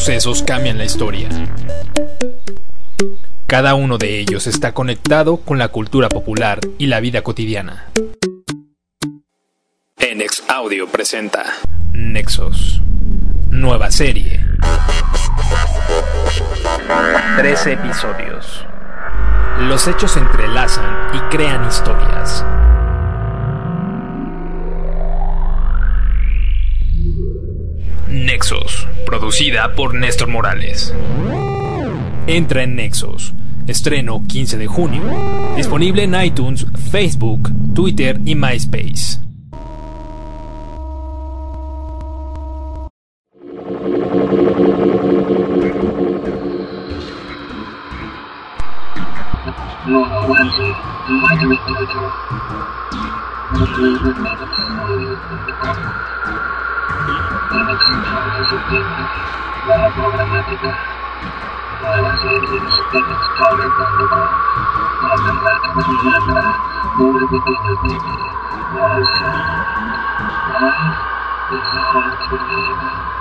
sucesos cambian la historia. Cada uno de ellos está conectado con la cultura popular y la vida cotidiana. Enex Audio presenta Nexos, nueva serie. 13 episodios. Los hechos se entrelazan y crean historias. Nexos, producida por Néstor Morales. Entra en Nexos. Estreno 15 de junio. Disponible en iTunes, Facebook, Twitter y MySpace. La programática, nuevas series, Enex.com, Alberta, Pobre Pequeño Titi, Live is a hard to believe.